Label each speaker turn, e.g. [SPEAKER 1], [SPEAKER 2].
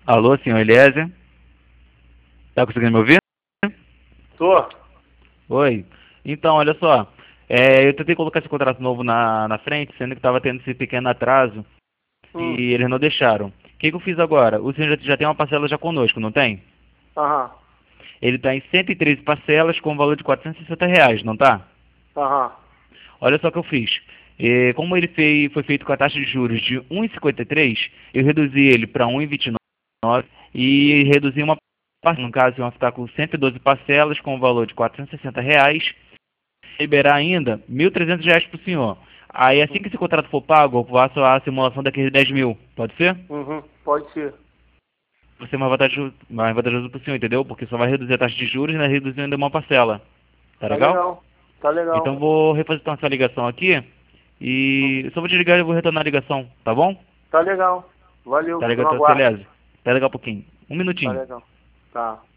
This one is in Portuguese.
[SPEAKER 1] Alô, senhor Eliezer? Tá conseguindo me ouvir?
[SPEAKER 2] Tô.
[SPEAKER 1] Oi. Então, olha só. Eu tentei colocar esse contrato novo na frente, sendo que estava tendo esse pequeno atraso
[SPEAKER 2] Hum.
[SPEAKER 1] e eles não deixaram. O que eu fiz agora? O senhor já tem uma parcela já conosco, não tem?
[SPEAKER 2] Aham.
[SPEAKER 1] Ele está em 113 parcelas com o valor de R$ 460, não tá?
[SPEAKER 2] Aham.
[SPEAKER 1] Olha só o que eu fiz. Como ele foi feito com a taxa de juros de 1,53, eu reduzi ele para 1,29 e reduzi uma parcela. No caso, vão ficar com 112 parcelas com o valor de R$ 460. Liberar ainda R$ 1.300 para o senhor. Aí, assim que esse contrato for pago, eu faço a simulação daqueles 10 mil. Pode ser?
[SPEAKER 2] Uhum. Pode ser.
[SPEAKER 1] Você mais vantajoso para o senhor, entendeu? Porque só vai reduzir a taxa de juros e né, reduzir ainda uma parcela. Tá
[SPEAKER 2] Tá
[SPEAKER 1] legal?
[SPEAKER 2] legal. Tá legal.
[SPEAKER 1] Então vou refazer então essa ligação aqui e eu só vou te ligar e vou retornar a ligação, tá bom?
[SPEAKER 2] Tá legal. Valeu.
[SPEAKER 1] Tá
[SPEAKER 2] Fico
[SPEAKER 1] legal,
[SPEAKER 2] no
[SPEAKER 1] então,
[SPEAKER 2] aguardo.
[SPEAKER 1] beleza. Tá legal um pouquinho. Um
[SPEAKER 2] Tá
[SPEAKER 1] minutinho.
[SPEAKER 2] legal. Tá.